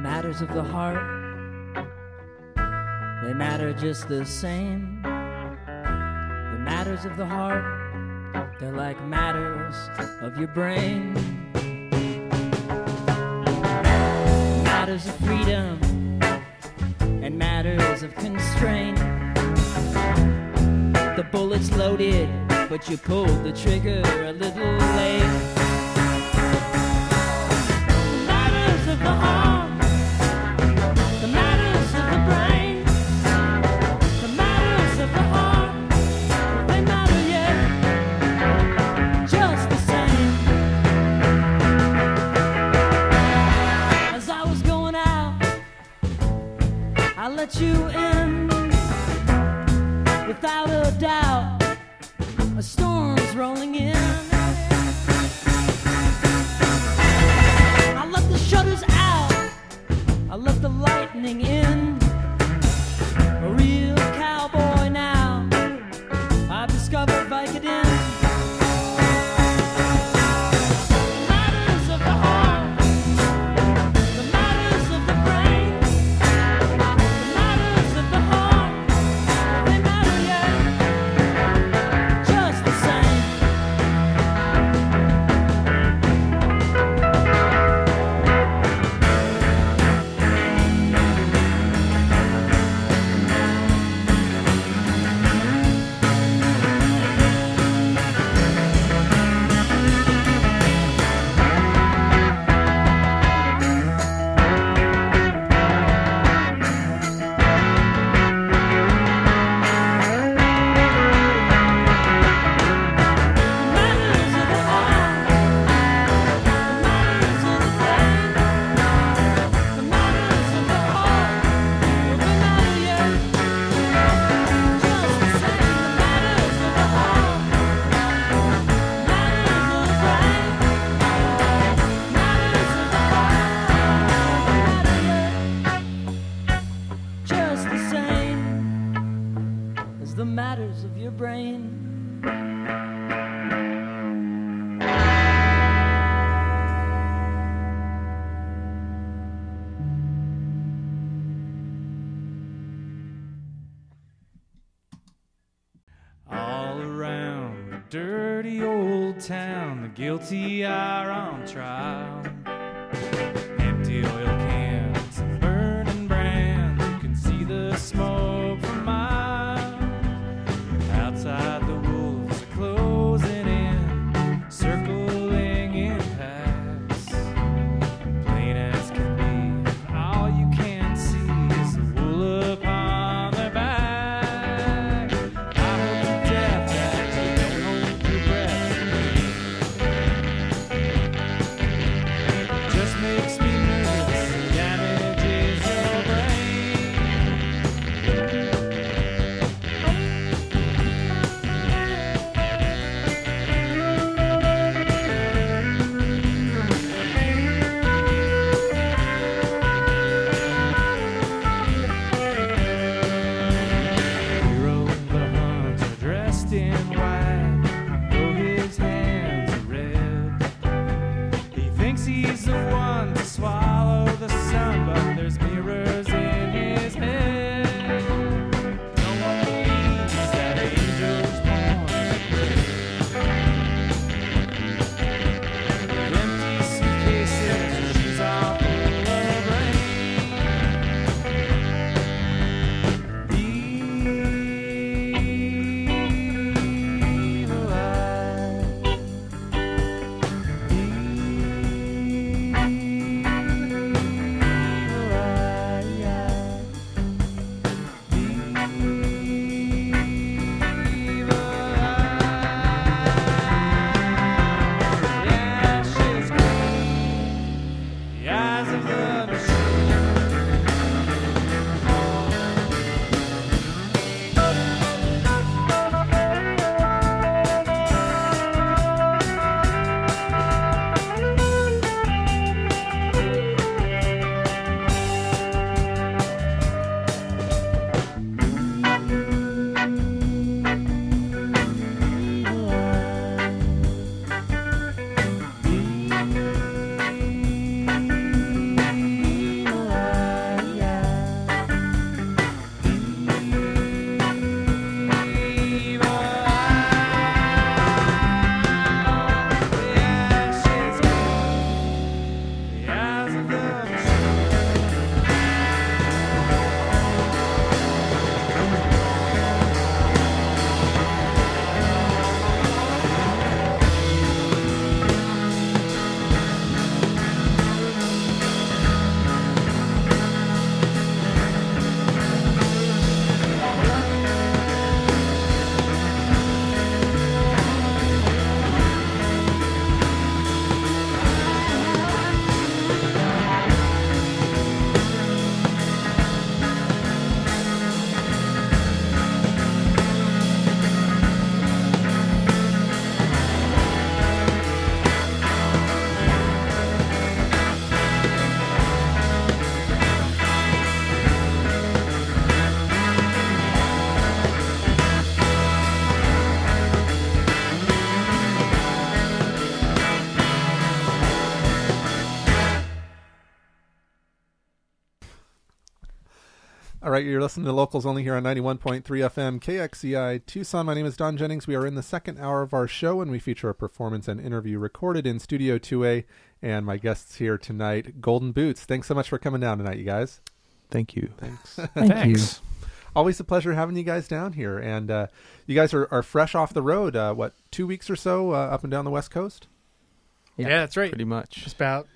matters of the heart, they matter just the same. The matters of the heart, they're like matters of your brain. Matters of freedom and matters of constraint. The bullet's loaded, but you pulled the trigger a little late. The matters of the heart, the matters of the brain, the matters of the heart, they matter yet, just the same. As I was going out, I let you in. Without a doubt, a storm's rolling in. I let the shutters out, I let the lightning in. A real cowboy now, I've discovered Vicodin. Matters of the heart, the matters of the brain, the matters of the heart, they matter yet, just the same. Matters of the heart, the matters of the brain, the matters of the heart, they matter yet, just the same. The matters of the heart, matters of the brain, matters of the heart, they matter yet, just the same as the matters of your brain. All around the dirty old town, the guilty are on trial. Empty oil cans and burning brands, you can see the smoke from miles. Outside the wolves are closing in, circling in packs. Plain as can be, all you can see is the wool upon their back. I hope to death that you don't hold your breath. All right, you're listening to Locals Only here on 91.3 FM KXCI Tucson. My name is Don Jennings. We are in the second hour of our show, and we feature a performance and interview recorded in Studio 2A. And my guests here tonight, Golden Boots. Thanks so much for coming down tonight, you guys. Thank you. Thanks. Thanks. Always a pleasure having you guys down here. And you guys are fresh off the road, 2 weeks or so up and down the West Coast? Yeah, that's right. Pretty much. Just about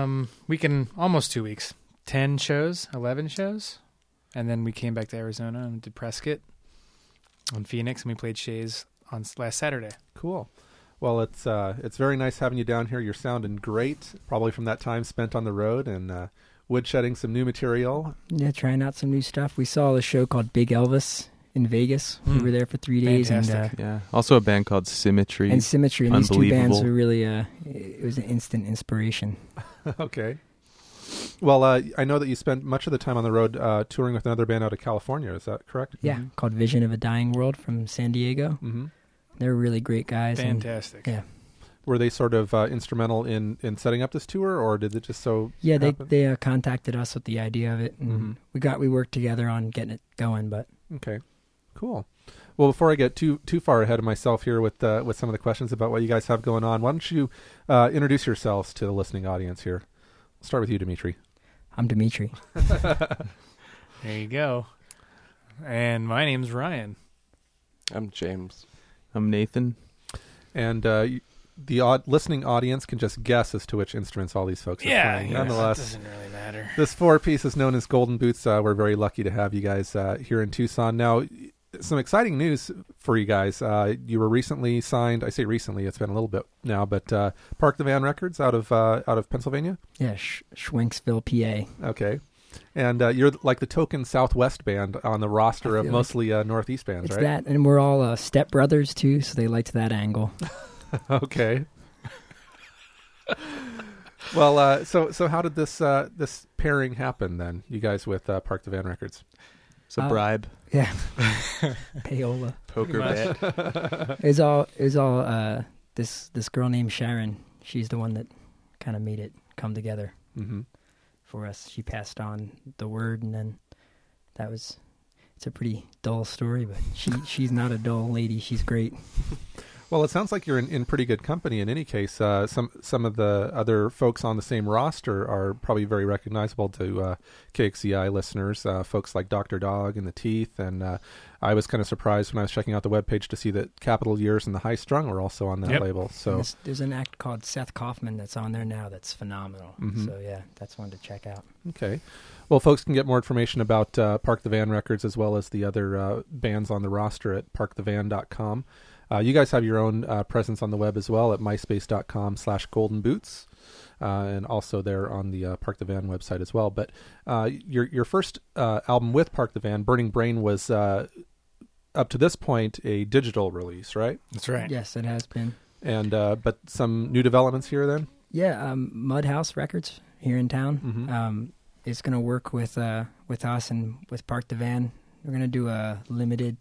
almost 2 weeks. 10 shows, 11 shows. And then we came back to Arizona and did Prescott on Phoenix, and we played Shays on last Saturday. Cool. Well, it's very nice having you down here. You're sounding great, probably from that time spent on the road and woodshedding some new material. Yeah, trying out some new stuff. We saw a show called Big Elvis in Vegas. We were there for 3 days. Fantastic. And, Yeah. Also a band called Symmetry. and Symmetry. And these two bands Unbelievable. were really, it was an instant inspiration. Okay. Well, I know that you spent much of the time on the road touring with another band out of California. Is that correct? Yeah, called Vision of a Dying World from San Diego. Mm-hmm. They're really great guys. Fantastic. And, yeah. Were they sort of instrumental in setting up this tour, or did it just so Yeah, happen? they contacted us with the idea of it, and we worked together on getting it going. But Okay, cool. Well, before I get too far ahead of myself here with some of the questions about what you guys have going on, why don't you introduce yourselves to the listening audience here? I'll start with you, Dimitri. I'm Dimitri. There you go. And my name's Ryan. I'm James. I'm Nathan. And the listening audience can just guess as to which instruments all these folks are playing. That Nonetheless, doesn't really matter. this 4-piece is known as Golden Boots. We're very lucky to have you guys here in Tucson. Now, some exciting news for you guys. You were recently signed. I say recently; it's been a little bit now, but Park the Van Records out of Pennsylvania. Yeah, Schwenksville, PA. Okay, and you're like the token Southwest band on the roster I of feel mostly Northeast bands, It's right? that, and we're all step brothers too, so they liked that angle. Okay. Well, so how did this pairing happen then? You guys with Park the Van Records? It's a bribe. Yeah, payola. Poker bet. It was all this girl named Sharon. She's the one that kind of made it come together Mm-hmm. for us. She passed on the word, and then it's a pretty dull story, but she's not a dull lady. She's great. Well, it sounds like you're in pretty good company. In any case, some of the other folks on the same roster are probably very recognizable to KXCI listeners. Folks like Dr. Dog and the Teeth, and I was kind of surprised when I was checking out the webpage to see that Capital Years and the High Strung were also on that Yep. label. So There's an act called Seth Kaufman that's on there now that's phenomenal. Mhm. So yeah, that's one to check out. okay, well, folks can get more information about Park the Van Records as well as the other bands on the roster at parkthevan.com. You guys have your own presence on the web as well at myspace.com/goldenboots, and also there on the Park the Van website as well. But your first album with Park the Van, Burning Brain, was up to this point a digital release, right? That's right. Yes, it has been. And but some new developments here then? Yeah, Mudhouse Records here in town Mhm. is going to work with us and with Park the Van. We're going to do a limited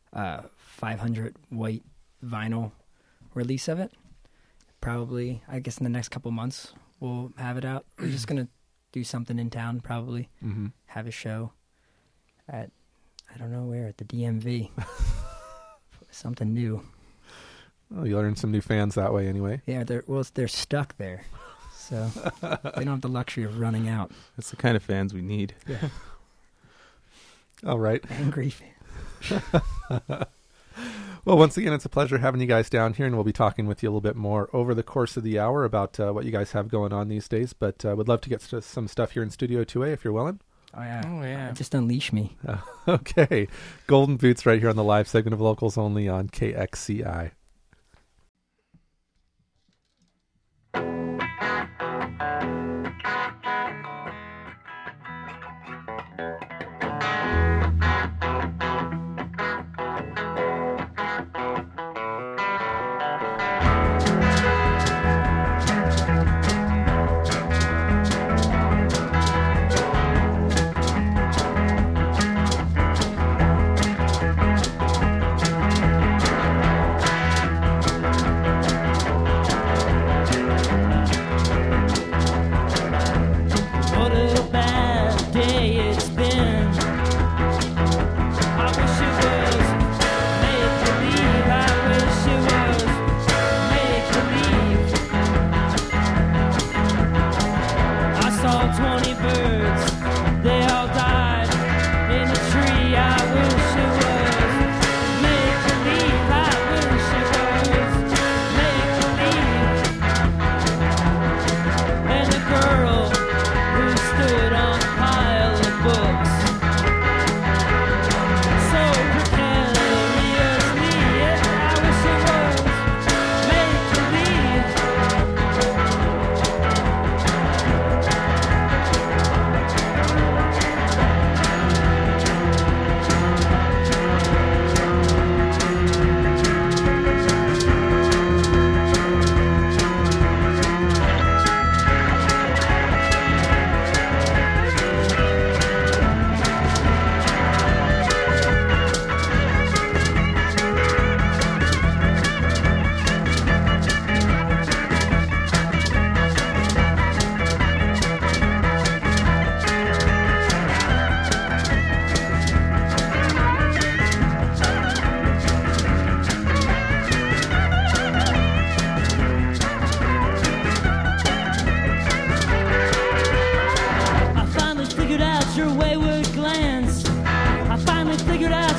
500 white vinyl release of it. Probably, I guess in the next couple months we'll have it out. We're just going to do something in town, probably Mm-hmm. have a show at, I don't know where, at the DMV. Something new. Well, you learn some new fans that way anyway. Yeah, they're stuck there. So they don't have the luxury of running out. That's the kind of fans we need. Yeah. All right. Angry fans. Well, once again, it's a pleasure having you guys down here, and we'll be talking with you a little bit more over the course of the hour about what you guys have going on these days. But would love to get to some stuff here in Studio 2A if you're willing. Oh, yeah. Oh, yeah. Just unleash me. Okay. Golden Boots right here on the live segment of Locals Only on KXCI.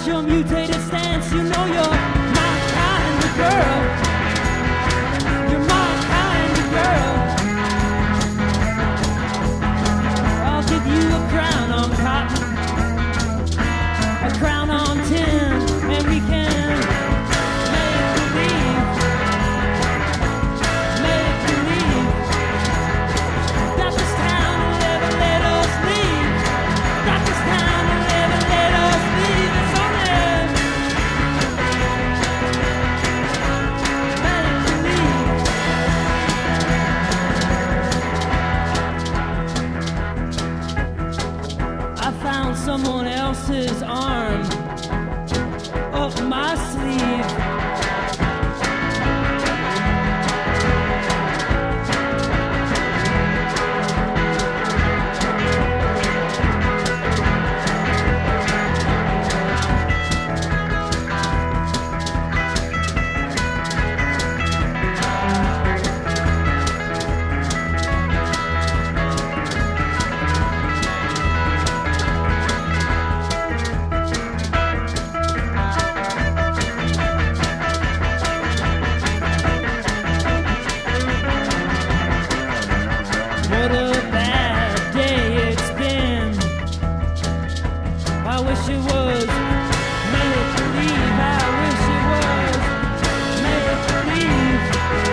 Despite your mutated stance, you know you're my kind of girl. You're my kind of girl. I'll give you a crown on cotton, a crown on tin, and we can make believe that this town will never let us leave. That this town will never let us leave. It's only make believe. I found someone else's arm up my sleeve. What a bad day it's been. I wish it was make believe. I wish it was make believe.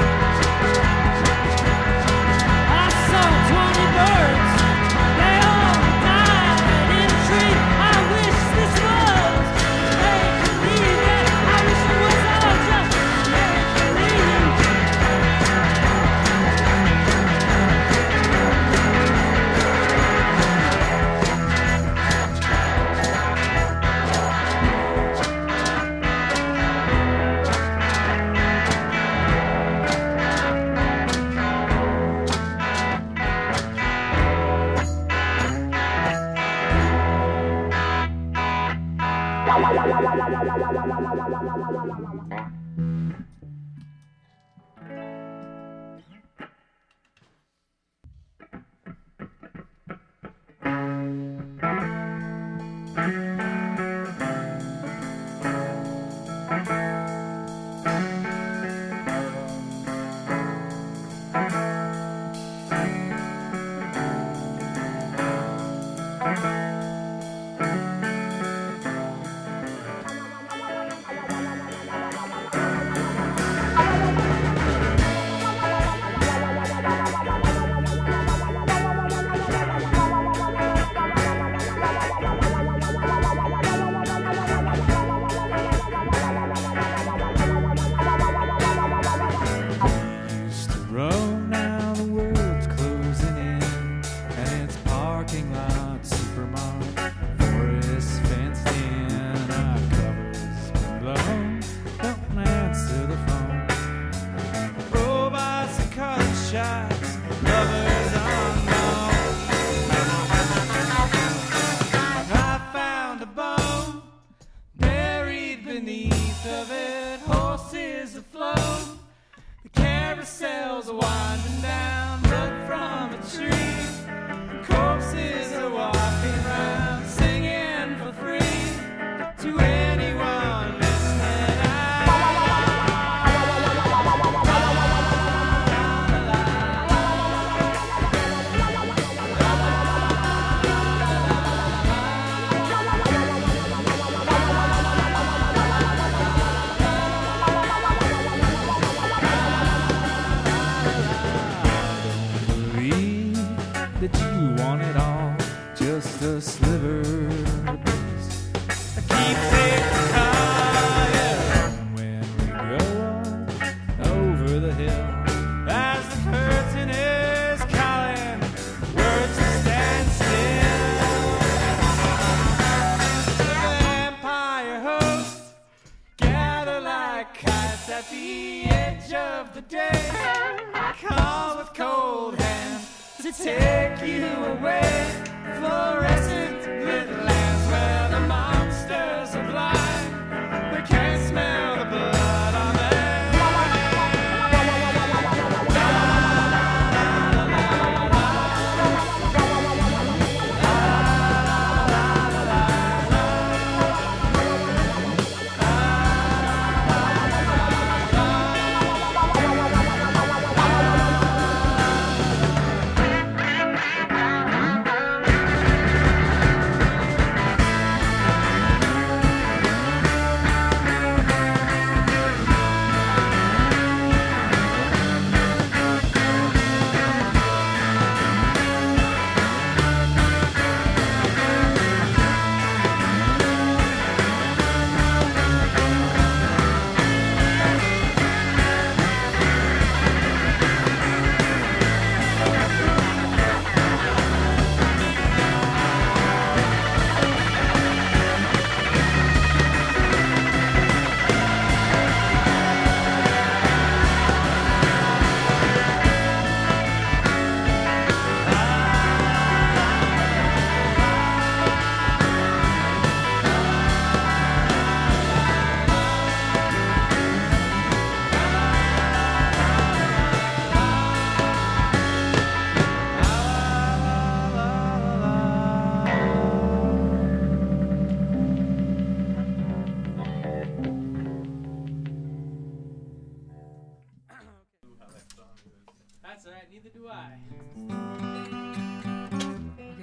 I saw 20 birds. They all died in a tree. I wish this was make believe. Yeah, I wish it was all just make believe. Used to roam, now the world's closing in, and it's parking lot, supermarket, forest fenced in. Our covers been blown, don't answer the phone. Robots and cotton shots, lovers unknown. I found a bone buried beneath of it, horses afloat. The carousels are winding down, blood from a tree. Corpses are walking around, singing for free to anyone listening. Believe that you want it all, just a sliver of peace. Keeps it higher when we go over the hill. As the curtain is calling, words to stand still. The vampire hosts gather like kites at the edge of the day. Come with cold hands to take you away. Fluorescent little lands where the monsters are blind.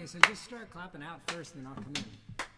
so just start clapping out first, and then I'll come in.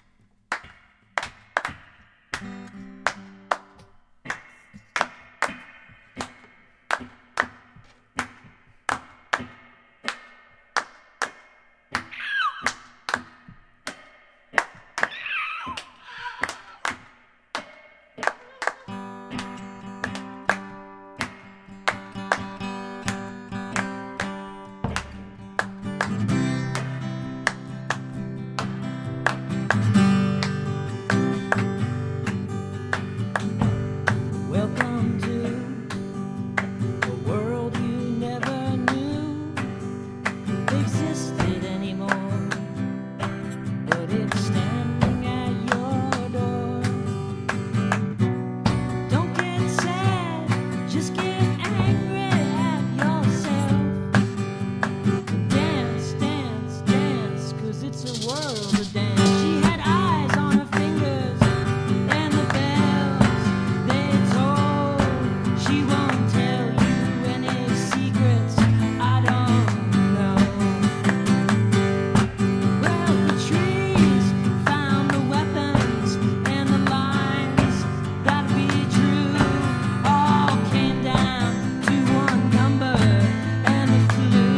Welcome to a world you never knew existed anymore, but it's standing at your door. Don't get sad, just get angry at yourself. Dance, dance, dance, 'cause it's a world of dance. She had eyes on her fingers and the bells they toll. She won't tell you any secrets I don't know. Well, the trees found the weapons and the lines that we drew all came down to one number and it flew.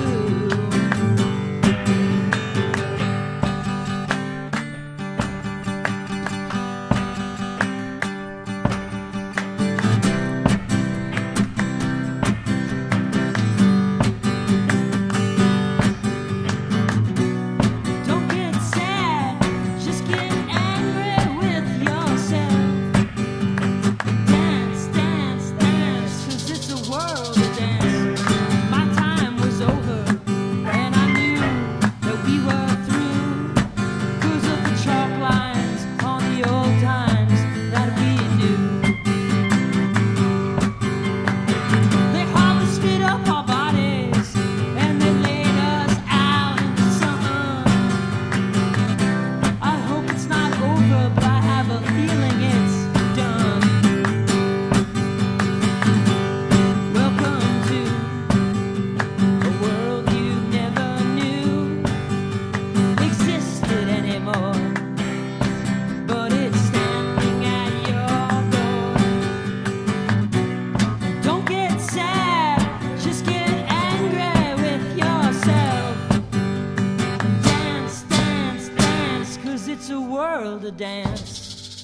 Don't get sad, just get angry with yourself. Dance, dance, dance, 'cause it's a world of dance. My time was over, and I knew that we were through, 'cause of the chalk lines on the old times that we knew. They harvested up our bodies, and they laid us out in the sun. I hope it's not over, but I have a feeling it's done. Welcome to a world you never knew existed anymore, but it's standing at your door. Don't get sad, just get angry with yourself. Dance, dance, dance, 'cause it's a world of dance.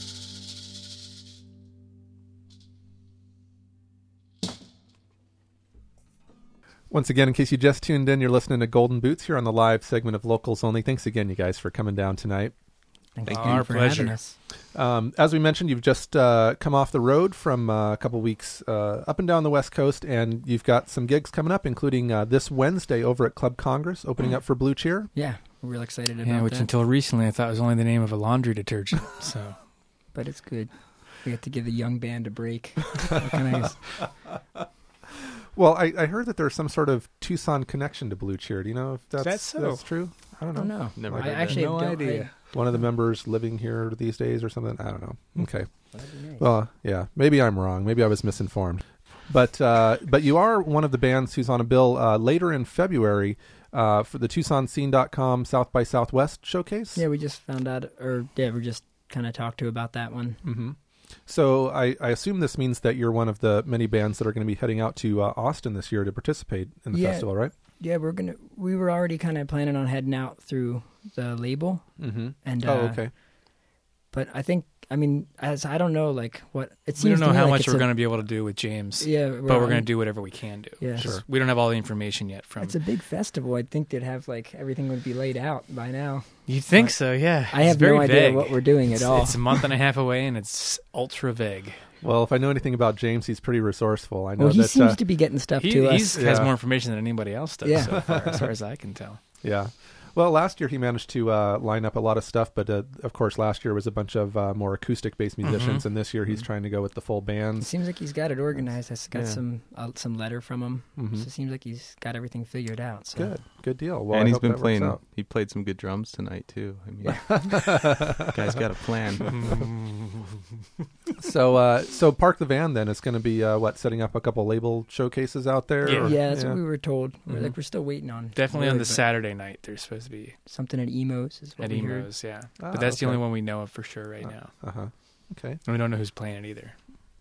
Once again, in case you just tuned in, you're listening to Golden Boots here on the live segment of Locals Only. Thanks again, you guys, for coming down tonight. Thank you. you Our for pleasure. having us. As we mentioned, you've just come off the road from a couple weeks up and down the West Coast, and you've got some gigs coming up, including this Wednesday over at Club Congress, opening up for Blue Cheer. Yeah, we're real excited about Yeah, which that. until recently I thought was only the name of a laundry detergent. So But it's good. We have to give the young band a break. What can I s- Well, I heard that there's some sort of Tucson connection to Blue Cheer. Do you know if that's, that so? that's true? I I don't don't know. know. Never I heard that. actually No don't. idea. One of the members living here these days or something? I don't know. Okay. That'd be nice. Well, yeah, maybe I'm wrong. Maybe I was misinformed. But you are one of the bands who's on a bill later in February for the TucsonScene.com South by Southwest showcase. Yeah, we just found out, we just kind of talked to about that one. Mm-hmm. So I assume this means that you're one of the many bands that are going to be heading out to Austin this year to participate in the Yeah. festival, right? Yeah, we were already kind of planning on heading out through the label, Mm-hmm. and Oh, okay. but I think, I mean, as I don't know, like what it we seems. don't know to me how like much it's we're a- going to be able to do with James. Yeah, but we're going to do whatever we can do. Yeah. Just- Sure. We don't have all the information yet from. It's a big festival. I'd think they'd have like everything would be laid out by now. You'd think But so, yeah. I It's have very no idea vague. what we're doing It's, at all. it's a month and a half away, and it's ultra vague. Well, if I know anything about James, he's pretty resourceful. I know Well, he that. seems to be getting stuff to us. He has Yeah. more information than anybody else does Yeah. so far, as far as I can tell. Yeah. Well, last year he managed to line up a lot of stuff, but of course last year was a bunch of more acoustic-based musicians, and this year he's trying to go with the full It bands. seems like he's got it organized. I got Yeah. some letter from him. Mhm. So it seems like he's got everything figured out. So. Good deal. Well, and I he's hope been that works playing. out. He played some good drums tonight too. I mean, guy's got a plan. So Park the Van then is going to be setting up a couple label showcases out there? Yeah. or- Yeah, that's what we were told. Mhm. We're still waiting on. Definitely on word, the but Saturday night. There's supposed to be something at Emos is what at we heard. Emos, yeah. Ah, But that's the okay. only one we know of for sure right now. Uh-huh. Okay. And we don't know who's playing it either.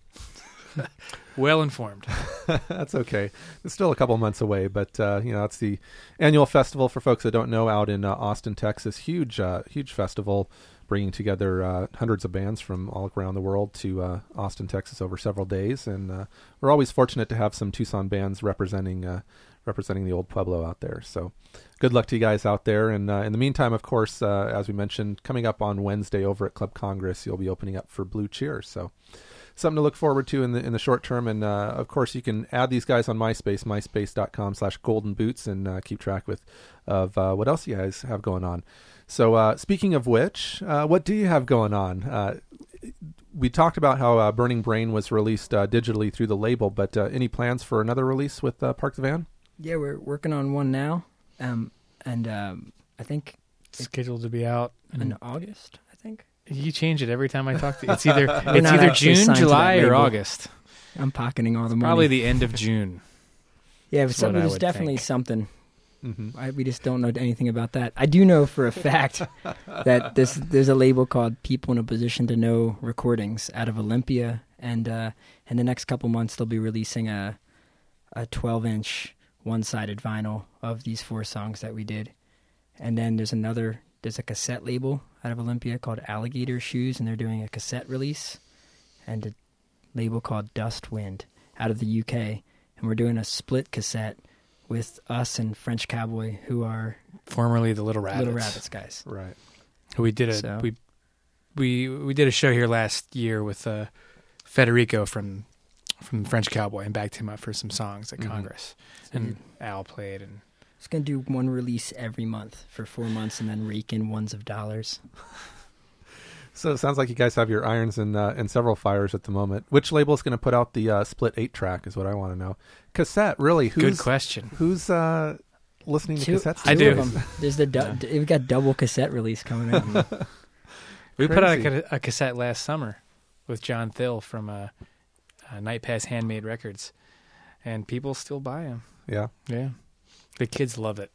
Well informed. That's okay. It's still a couple months away, but it's the annual festival for folks that don't know out in Austin, Texas. Huge festival, bringing together hundreds of bands from all around the world to Austin, Texas, over several days. And we're always fortunate to have some Tucson bands representing the old Pueblo out there. So, good luck to you guys out there. And in the meantime, of course, as we mentioned, coming up on Wednesday over at Club Congress, you'll be opening up for Blue Cheer. So, something to look forward to in the short term. And of course, you can add these guys on MySpace, myspace.com/goldenboots, and keep track of what else you guys have going on. So speaking of which, what do you have going on? We talked about how Burning Brain was released digitally through the label, but any plans for another release with Park the Van? Yeah, we're working on one now, and I think Scheduled to be out. in August. I think You change it every time I talk to you. It's either not June, actually signed to July, that or label. August. I'm pocketing all the money. Probably the end of June. yeah, That's what I there's would definitely think. something. Mm-hmm. We just don't know anything about that. I do know for a fact that there's a label called People in a Position to Know Recordings out of Olympia, and in the next couple months they'll be releasing a 12-inch one-sided vinyl of these 4 songs that we did. And then there's a cassette label out of Olympia called Alligator Shoes, and they're doing a cassette release, and a label called Dust Wind out of the UK, and we're doing a split cassette with us and French Cowboy, who are Formerly the Little Rabbits. Little Rabbits guys. Right. We did So- we did a show here last year with Federico from French Cowboy, and backed him up for some songs at Mhm. Congress. And Al played, and It's going to do one release every month for 4 months and then rake in ones of dollars. So it sounds like you guys have your irons in several fires at the moment. Which label is going to put out the split 8-track is what I want to know. Cassette, really? good question. Who's listening to cassettes? I these do. days? Of them. There's we've got double cassette release coming out. We put out Crazy. a cassette last summer with John Thill from Night Pass Handmade Records, and people still buy them. Yeah. Yeah, the kids love it.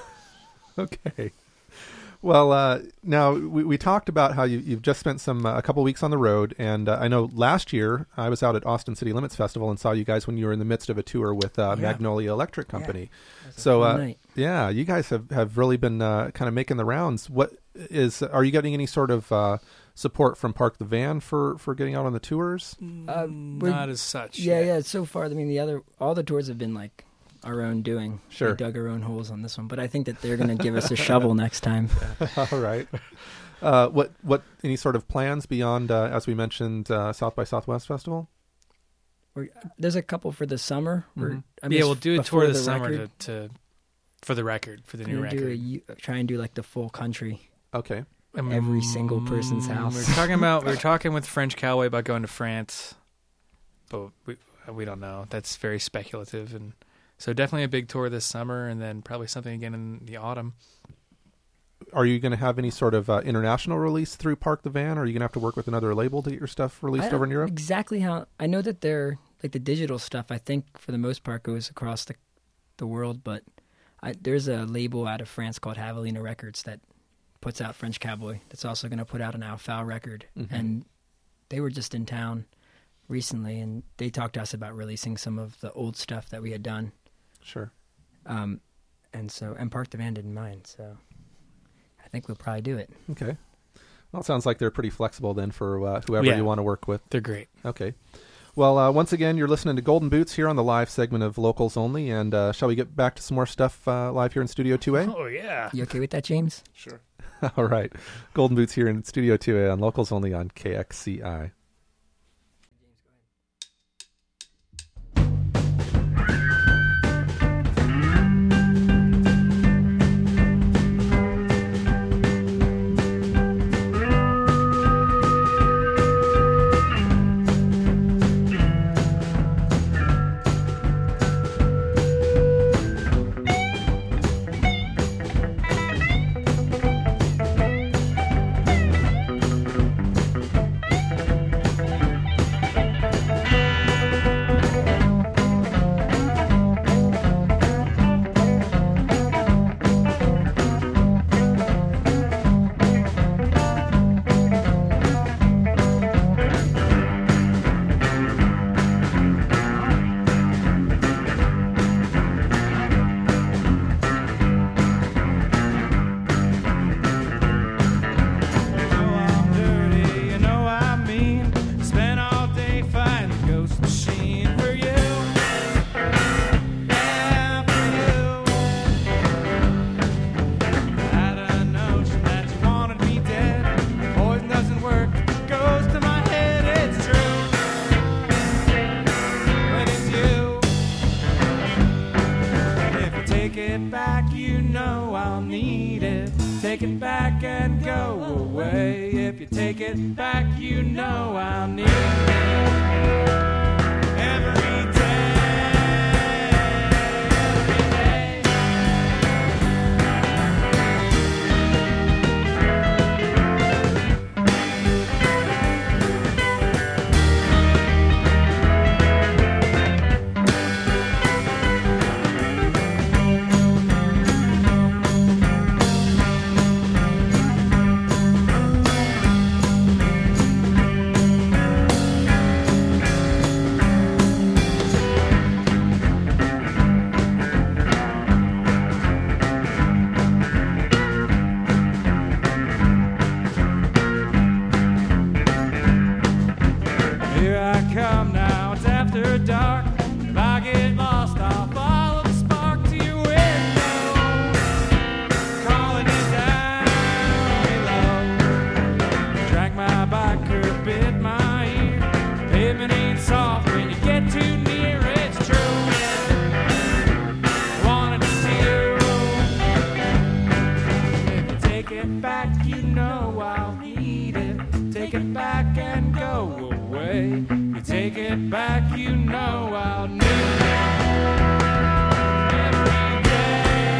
Okay. Well, now we talked about how you've just spent a couple weeks on the road, and I know last year I was out at Austin City Limits Festival and saw you guys when you were in the midst of a tour with Magnolia Electric Company. So, Fun night. yeah, you guys have really been kind of making the rounds. Are you getting any sort of support from Park the Van for getting out on the tours? Not as such. Yeah. So far, I mean, all the tours have been like our own doing. Sure. We dug our own holes on this one, but I think that they're going to give us a shovel next time. All right. What any sort of plans beyond, as we mentioned, South by Southwest Festival? There's a couple for the summer. Mhm. Yeah, we'll do a tour before this summer record. for the record, for the new We're gonna record. try and do like the full country. Okay. every single person's house. We were talking with French Cowboy about going to France, but we don't know. That's very speculative, and so definitely a big tour this summer, and then probably something again in the autumn. Are you going to have any sort of international release through Park the Van? Or are you going to have to work with another label to get your stuff released over in Europe? Exactly how I know that they're like the digital stuff. I think for the most part goes across the world, but there's a label out of France called Javelina Records that puts out French Cowboy. That's also going to put out an Alpha record, and they were just in town recently, and they talked to us about releasing some of the old stuff that we had done. Sure. And Park the Van didn't mind, so I think we'll probably do it. Okay. Well, it sounds like they're pretty flexible then for whoever you want to work with. They're great. Okay. Well, once again, you're listening to Golden Boots here on the live segment of Locals Only, and shall we get back to some more stuff live here in Studio 2A? Oh, yeah. You okay with that, James? Sure. All right. Golden Boots here in Studio 2A on Locals Only on KXCI. take it back and go away. If you take it back, you know I'll need it every day. Here I come now, it's after dark. If I get lost, I'll follow the spark to your window, calling it down below. Drag my bike or bit my ear. Pavement ain't soft when you get too near, it's true. Wanted to see you. If you take it back, you know I'll need it. Take it back and go away. You take it back, you know I'll need it every day.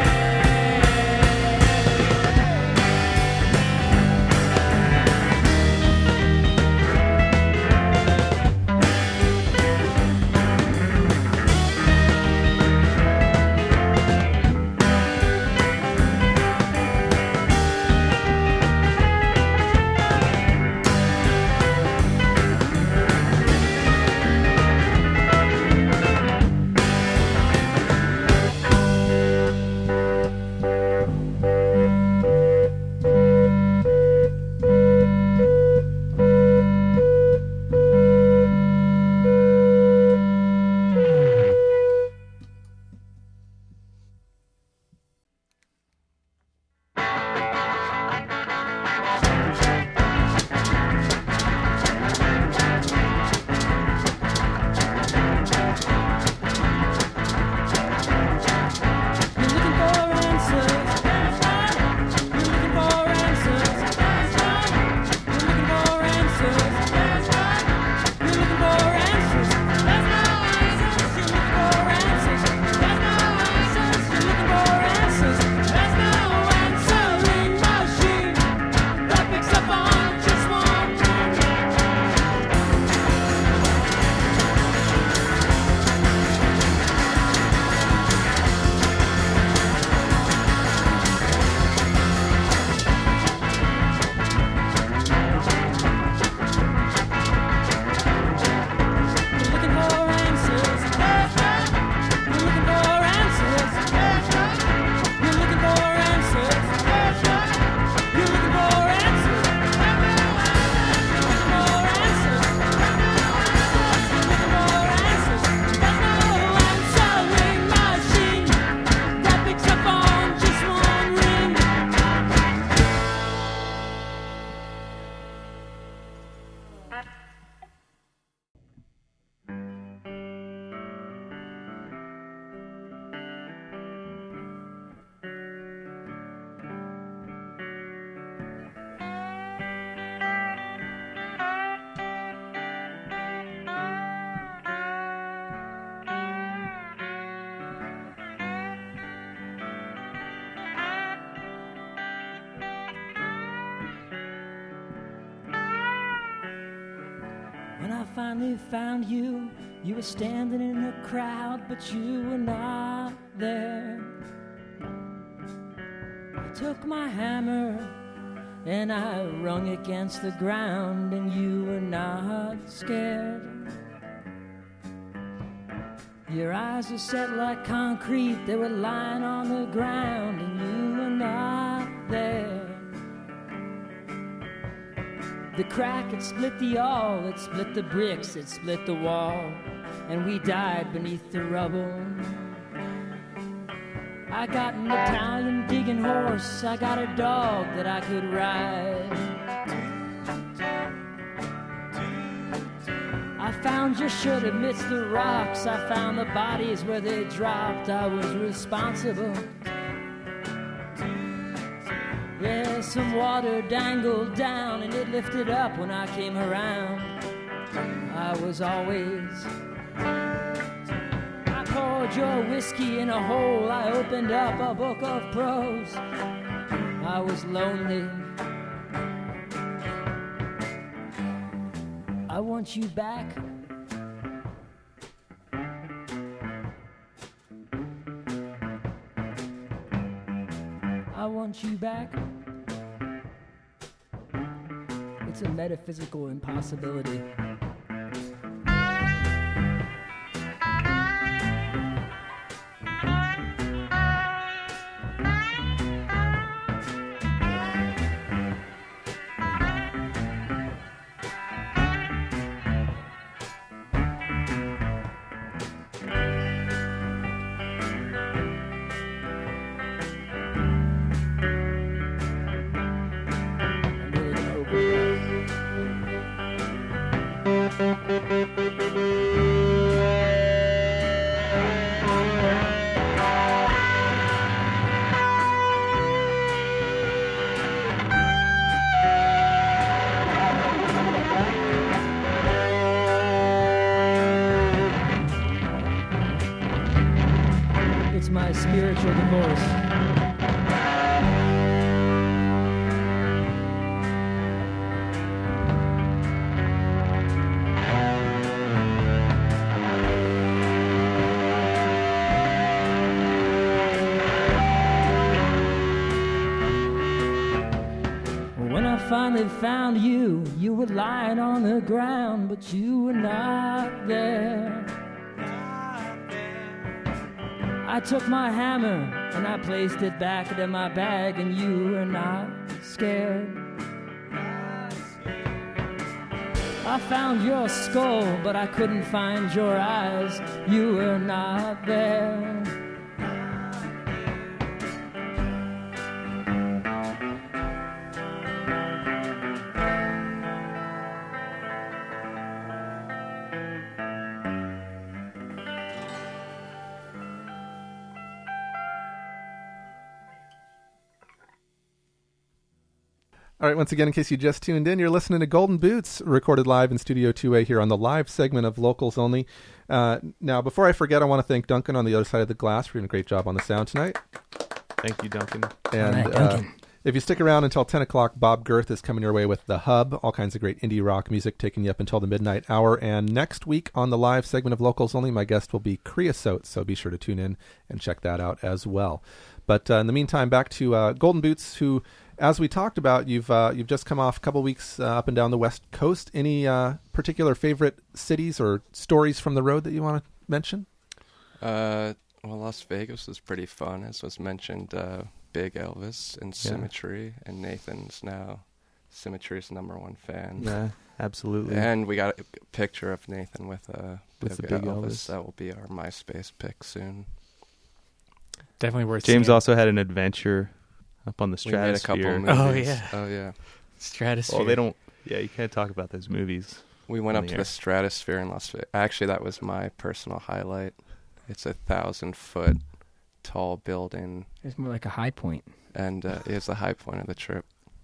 When I finally found you, you were standing in the crowd, but you were not there. I took my hammer and I rung against the ground, and you were not scared. Your eyes were set like concrete, they were lying on the ground, and you were not there. The crack, it split the all, it split the bricks, it split the wall, and we died beneath the rubble. I got an Italian digging horse, I got a dog that I could ride. I found your shirt amidst the rocks, I found the bodies where they dropped, I was responsible. Yeah, some water dangled down and it lifted up when I came around. I was always. I poured your whiskey in a hole. I opened up a book of prose. I was lonely. I want you back. I want you back. It's a metaphysical impossibility. I'm really hoping. It's my spiritual divorce. When I finally found you, you were lying on the ground, but you were not there. I took my hammer and I placed it back into my bag, and you were not scared. I found your skull, but I couldn't find your eyes. You were not there. All right, once again, in case you just tuned in, you're listening to Golden Boots, recorded live in Studio 2A here on the live segment of Locals Only. Now, before I forget, I want to thank Duncan on the other side of the glass for doing a great job on the sound tonight. Thank you, Duncan. And All right, Duncan. if you stick around until 10 o'clock, Bob Girth is coming your way with The Hub, all kinds of great indie rock music taking you up until the midnight hour. And next week on the live segment of Locals Only, my guest will be Creosote, so be sure to tune in and check that out as well. But in the meantime, back to Golden Boots, who, as we talked about, you've just come off a couple weeks up and down the West Coast. Any particular favorite cities or stories from the road that you want to mention? Well, Las Vegas was pretty fun, as was mentioned. Big Elvis and Symmetry, and Nathan's now Symmetry's #1 fan. Yeah, absolutely. And we got a picture of Nathan with the Big Elvis. That will be our MySpace pic soon. Definitely worth James seeing. also had an adventure up on the We made a couple Stratosphere. movies. Oh, yeah. Oh, yeah. Stratosphere. Well, they don't. Yeah, you can't talk about those movies. We went On up the to air. the Stratosphere in Las Vegas. Actually, that was my personal highlight. It's 1,000-foot tall building, It's more like a high point. and it's the high point of the trip.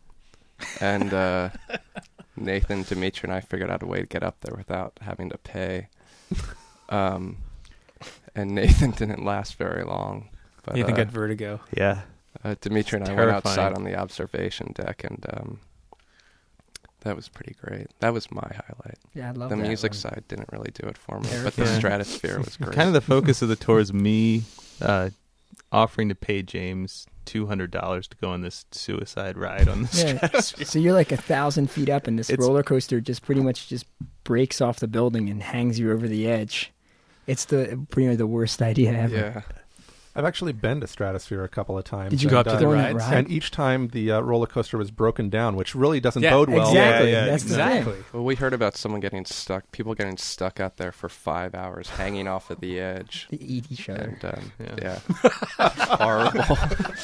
And Nathan, Dimitri, and I figured out a way to get up there without having to pay. And Nathan didn't last very long. But, Nathan got vertigo. Yeah. Dimitri and I Terrifying. went outside on the observation deck, and that was pretty great. That was my highlight. Yeah, I love The that music one. side didn't really do it for me, Terrifying. but the Yeah. Stratosphere was great. Kind of the focus of the tour is me offering to pay James $200 to go on this suicide ride on the Yeah. Stratosphere. So you're like 1,000 feet up, and this It's- roller coaster just pretty much just breaks off the building and hangs you over the edge. It's pretty much the worst idea ever. Yeah. I've actually been to Stratosphere a couple of times. Did you Go and, up to the on that rides? ride? And each time the roller coaster was broken down, which really doesn't Yeah, bode well. Exactly. Yeah, That's the Exactly. thing. Well, we heard about people getting stuck out there for 5 hours, hanging off of the edge. They eat each other. And Yeah. horrible.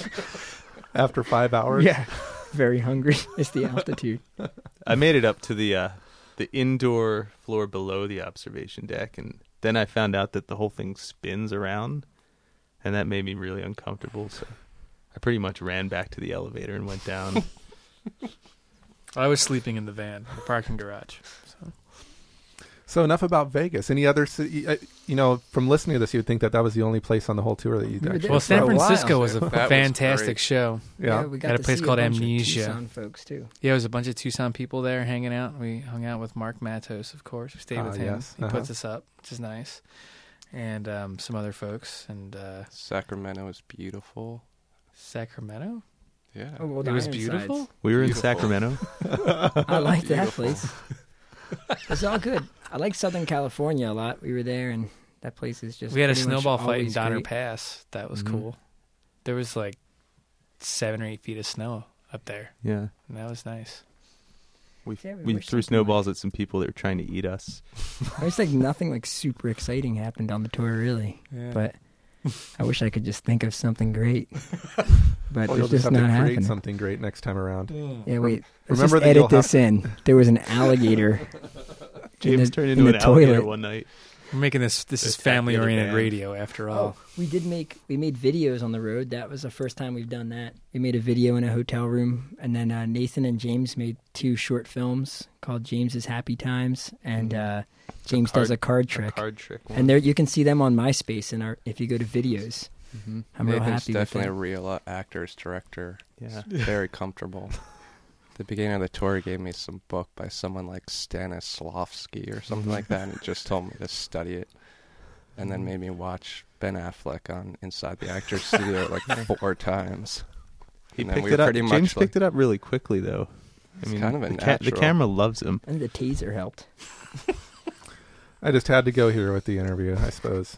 After 5 hours. Yeah. Very hungry. It's the altitude. I made it up to the indoor floor below the observation deck, and then I found out that the whole thing spins around, and that made me really uncomfortable. So I pretty much ran back to the elevator and went down. I was sleeping in the van, the parking garage. So. So enough about Vegas. Any other, from listening to this, you would think that was the only place on the whole tour that you We were actually. there Well, for San a while. Francisco was a That was fantastic great. show. Yeah. we got At a to place see called bunch of Amnesia. Tucson folks too. Yeah, there was a bunch of Tucson people there hanging out. We hung out with Mark Matos, of course. We stayed with him. Yes. He puts us up, which is nice. And some other folks. And Sacramento is beautiful. Sacramento? Yeah. Oh, well, It was Ironsides. beautiful? We were in Beautiful. Sacramento. I like that Beautiful. place. It's all good. I like Southern California a lot. We were there, and that place is just. We had a pretty much snowball fight in always Donner great. Pass. That was Mhm. cool. There was like 7 or 8 feet of snow up there. Yeah. And that was nice. We Yeah, we we wish threw something like- snowballs at some people that were trying to eat us. There's like nothing like super exciting happened on the tour, really. But I wish I could just think of something great. But Well, you'll it's just just have to not create happening. something great next time around. Yeah, wait. Let's Remember just that you'll edit this in. There was an alligator. James the- turned in into the an alligator toilet. one night. We're making this is Attack the family oriented band. radio after all. We made videos on the road. That was the first time we've done that. We made a video in a hotel room, and then Nathan and James made 2 short films called James's Happy Times, and James does a card trick. Card trick. One. And there you can see them on MySpace if you go to videos. Mhm. I'm real Nathan's happy with definitely that. a real actor's director. Yeah. Very comfortable. The beginning of the tour, he gave me some book by someone like Stanislavski or something like that, and he just told me to study it, and then made me watch Ben Affleck on Inside the Actors Studio like 4 times. He And then picked we were it up. pretty much James like- picked it up really quickly, though. It's kind of a the natural. camera loves him. And the taser helped. I just had to go here with the interview, I suppose.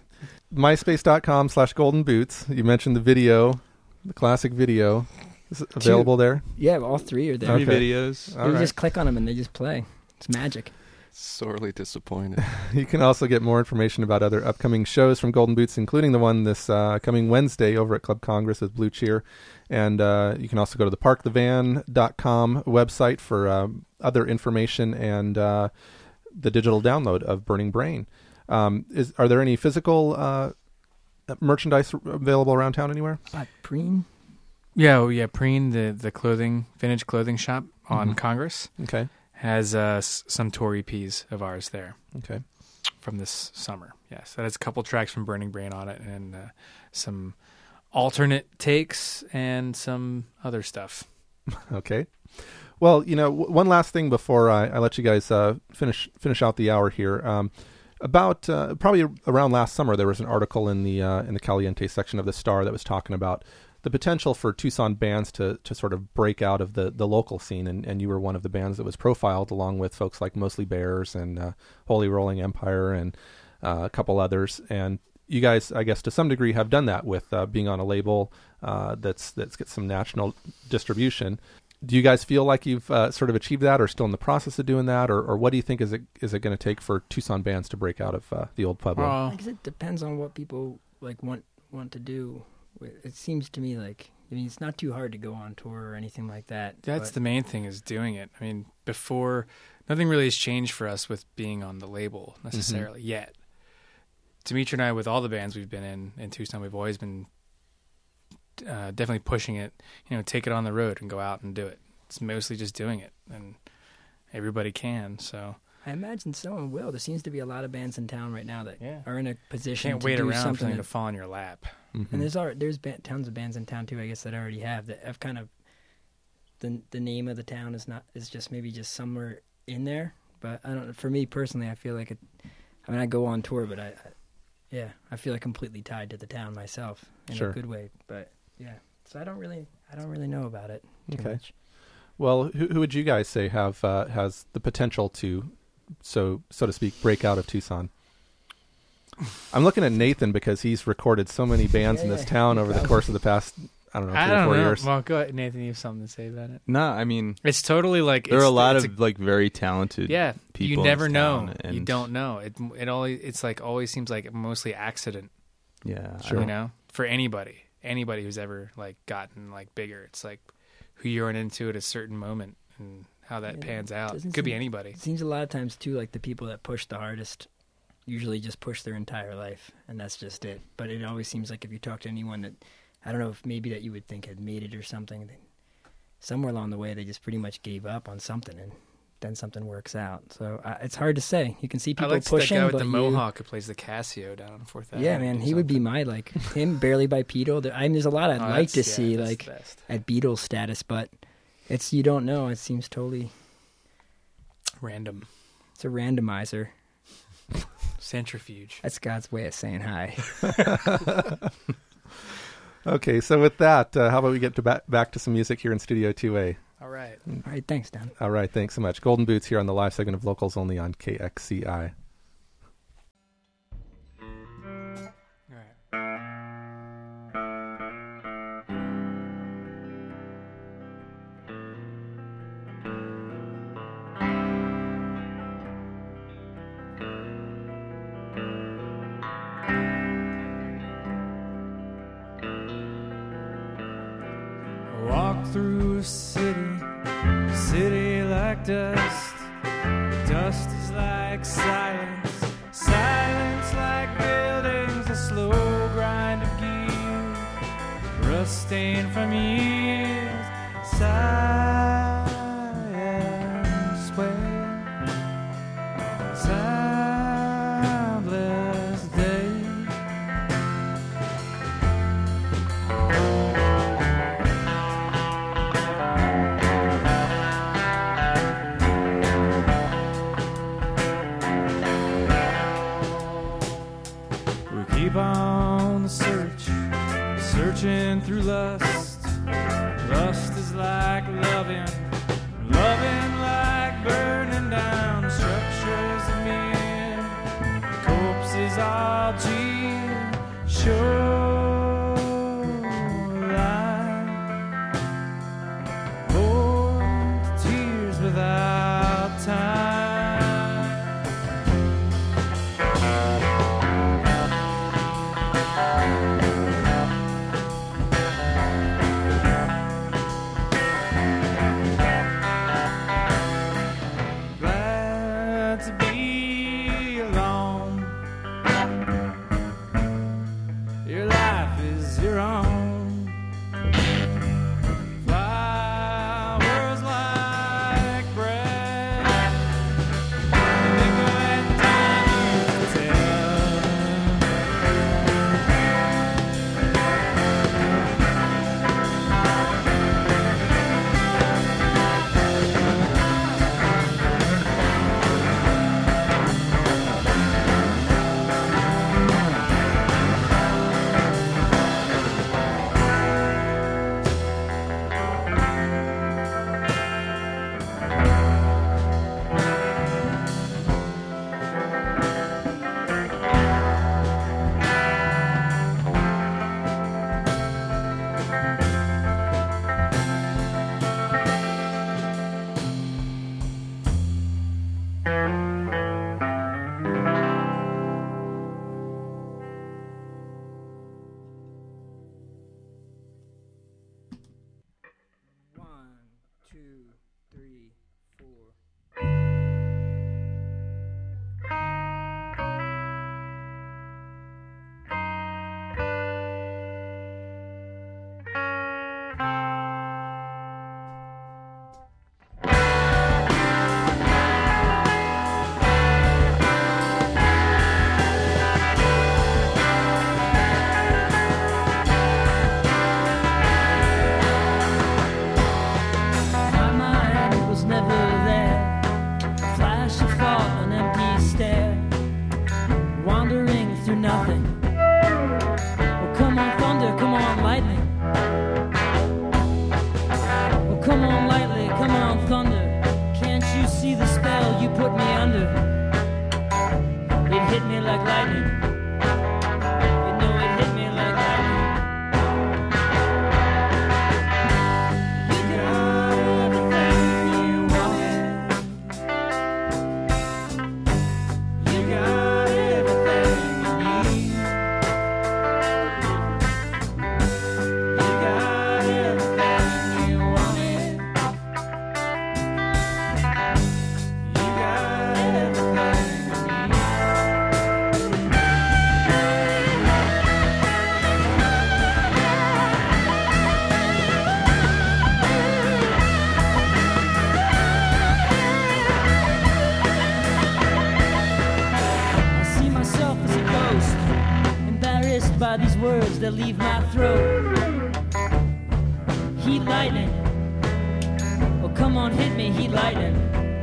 MySpace.com/Golden Boots. You mentioned the video, the classic video. Is it available there? Yeah, all 3 are there. 3 Okay. videos. All You right. just click on them and they just play. It's magic. Sorely disappointed. You can also get more information about other upcoming shows from Golden Boots, including the one this coming Wednesday over at Club Congress with Blue Cheer. And you can also go to the parkthevan.com website for other information and the digital download of Burning Brain. Are there any physical merchandise available around town anywhere? Preen? Yeah, Preen, the vintage clothing shop on Mhm. Congress, Okay. has some tour EPs of ours there Okay. from this summer. Yes, that has a couple tracks from Burning Brain on it, and some alternate takes and some other stuff. Okay. Well, one last thing before I let you guys finish out the hour here. About probably around last summer, there was an article in the Caliente section of the Star that was talking about the potential for Tucson bands to sort of break out of the local scene, and you were one of the bands that was profiled, along with folks like Mostly Bears and Holy Rolling Empire and a couple others. And you guys, I guess, to some degree, have done that with being on a label that's got some national distribution. Do you guys feel like you've sort of achieved that, or still in the process of doing that, or what do you think is it going to take for Tucson bands to break out of the old Pueblo? I guess it depends on what people like want to do. It seems to me like, it's not too hard to go on tour or anything like that. That's but the main thing, is doing it. I mean, before, nothing really has changed for us with being on the label necessarily yet. Dimitri and I, with all the bands we've been in Tucson, we've always been definitely pushing it, take it on the road and go out and do it. It's mostly just doing it, and everybody can, so. I imagine someone will. There seems to be a lot of bands in town right now that Yeah. are in a position Can't to wait do around for something. something to fall in your lap. Mhm. And there's tons of bands in town too, I guess, that already have that have kind of the name of the town is just maybe just somewhere in there. But I don't. For me personally, I feel like I go on tour, but I feel like completely tied to the town myself in Sure. a good way. But yeah, so I don't really know about it too Okay. much. Well, who would you guys say has the potential to, so to speak, break out of Tucson? I'm looking at Nathan because he's recorded so many bands in this town over the course of the past, I don't know, 3 or 4 years. Well, go ahead, Nathan. You have something to say about it? No, I mean, It's totally like there are a lot it's of like very talented. yeah. people You in never this know. town, and- You don't know. It's like always seems like mostly accident. Yeah, I Sure. You know, for anybody who's ever like gotten like bigger, it's like who you run into at a certain moment and how that Yeah, pans out. doesn't Could be seem- anybody. It seems a lot of times too, like the people that push the hardest usually just push their entire life, and that's just it. But it always seems like if you talk to anyone that I don't know if maybe that you would think had made it or something. Somewhere along the way, they just pretty much gave up on something, and then something works out. So it's hard to say. You can see I people like pushing, that guy with but the mohawk who plays the Casio down on 4th Avenue. yeah, man, he would be my him barely bipedal. I mean, there's a lot I'd like to see at Beatles status, but you don't know. It seems totally random. It's a randomizer. Centrifuge. That's God's way of saying hi. Okay, so with that, how about we get to back to some music here in Studio 2A? All right. All right, thanks, Dan. All right, thanks so much. Golden Boots here on the live segment of Locals Only on KXCI. All right. Walk through a city like dust. Dust is like silence, silence like buildings, a slow grind of gears, rust stained from years, silence where soundless day. Keep on the searching through lust. Lust is like loving, loving like burning down structures of men. Corpses all cheer, shoreline, poured tears without time. Glad to be alone. Your life is your own. Flowers like bread. Nickel and diamonds to One, two, three, four. My mind was never there. A flash of thought, an empty stare, wandering through nothing. Oh, come on, thunder, come on, lightning. Oh, come on, lightly, come on, thunder. Can't you see the spell you put me under? It hit me like lightning. You know it hit me like lightning. You got everything you wanted. You got everything you need. You got everything you wanted. You got everything you need. by these words that leave my throat. Heat lightning. Oh, come on, hit me, heat lightning.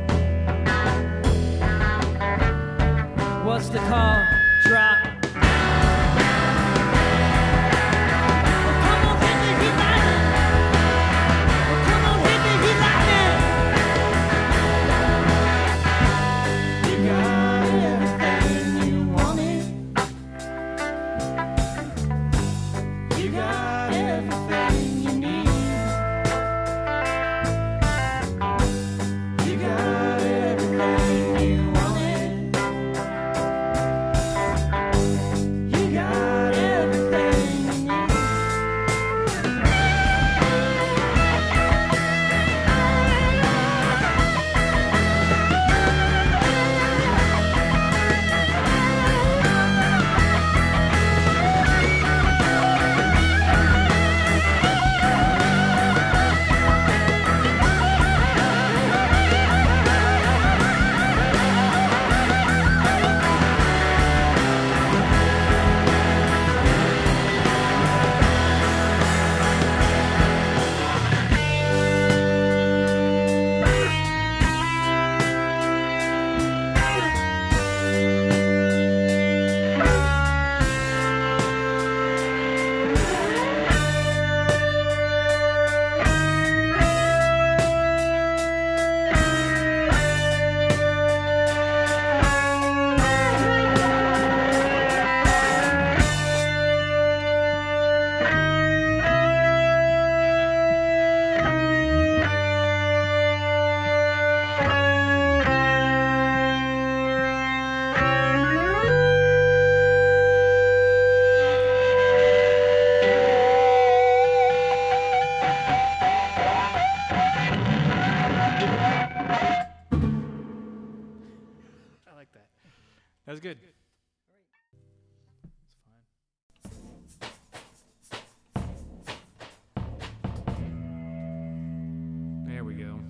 What's the call? Drop. That was good. There we go.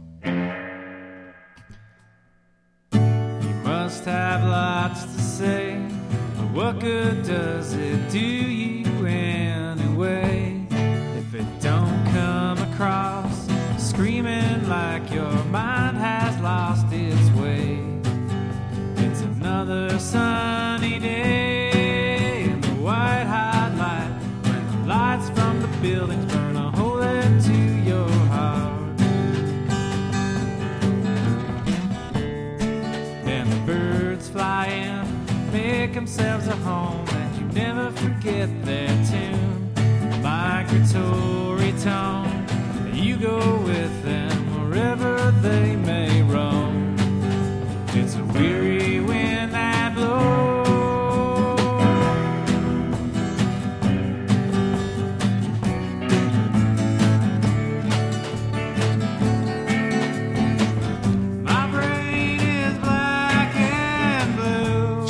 You must have lots to say, but what good does it do you anyway? If it don't come across screaming like your mind has lost its way. It's another sunny day in the white hot light, when the lights from the buildings burn a hole into your heart. Then the birds fly in, make themselves a home, and you never forget their tune, migratory tone. You go with them wherever they may roam. It's a weary wind that blows. My brain is black and blue,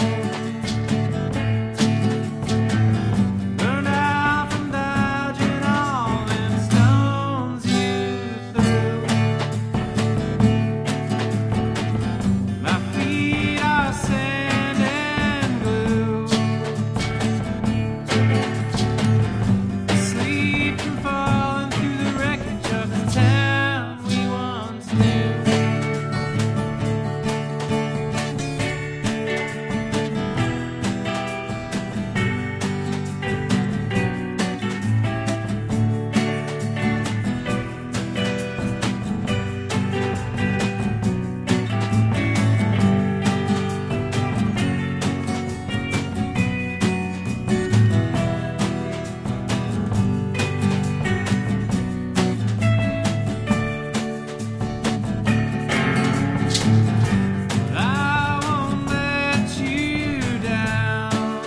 burned out from dodging all them stones you threw. My feet are sand and glue, asleep and falling through the wreckage of the town we once knew. I won't let you down.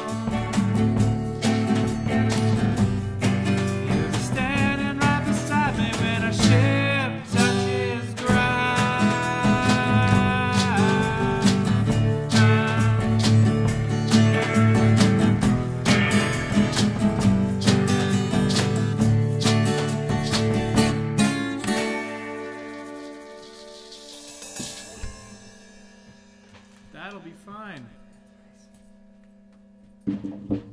You're standing right beside me when our ship touches ground. That'll be fine.